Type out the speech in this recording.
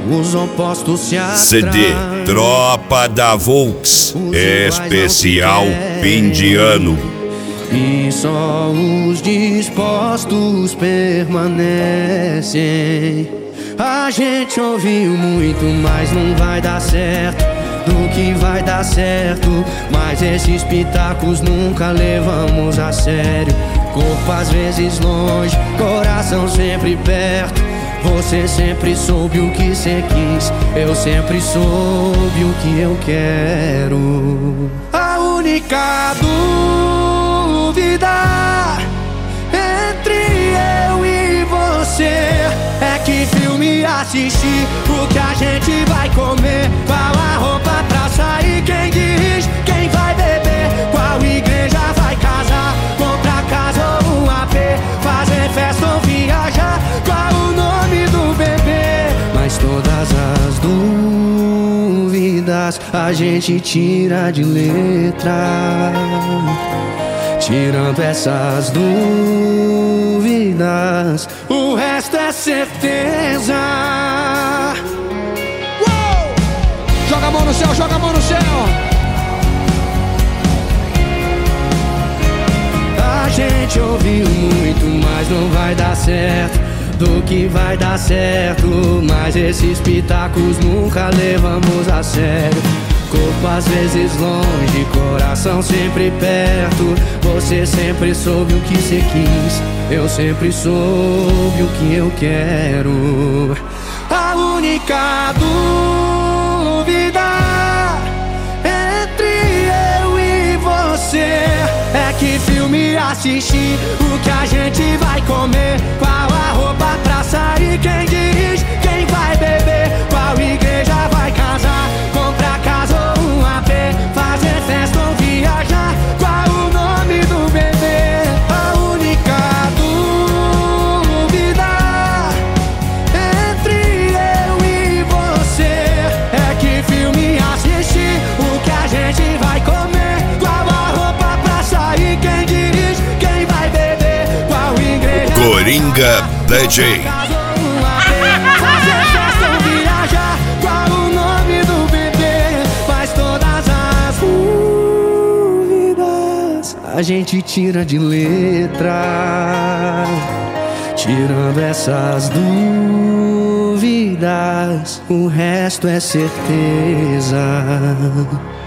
os opostos se atraem. CD Tropa da Volks, especial fim de ano. E só os dispostos permanecem. A gente ouviu muito, mas não vai dar certo. Do que vai dar certo, mas esses pitacos nunca levamos a sério. Corpo às vezes longe, coração sempre perto. Você sempre soube o que cê quis, eu sempre soube o que eu quero. A única dúvida entre eu e você é que filme assistir, o que a gente vai comer, qual a roupa pra sair, quem dirige, quem vai beber, qual igreja vai casar, comprar casa ou um AP, fazer festa ou viajar, qual o nome do bebê. Mas todas as dúvidas a gente tira de letra. Tirando essas dúvidas, o resto é certeza. Uou! Joga a mão no céu, joga a mão no céu. A gente ouviu muito, mas não vai dar certo. Do que vai dar certo, mas esses pitacos nunca levamos a sério. Corpo às vezes longe, coração sempre perto. Você sempre soube o que cê quis, eu sempre soube o que eu quero. A única dúvida entre eu e você é que filme assistir, o que a gente vai comer, qual a roupa pra sair, quem dirige, quem vai beber, qual igreja vai casar, comprar casa ou um AP, fazer festa ou viajar, qual o nome do bebê. A única dúvida entre eu e você é que filme assistir, o que a gente vai comer, qual a roupa pra sair, quem dirige, quem vai beber, qual igreja Coringa DJ. fazer festa ou viajar, qual o nome do bebê. Mas todas as dúvidas a gente tira de letra. Tirando essas dúvidas, o resto é certeza.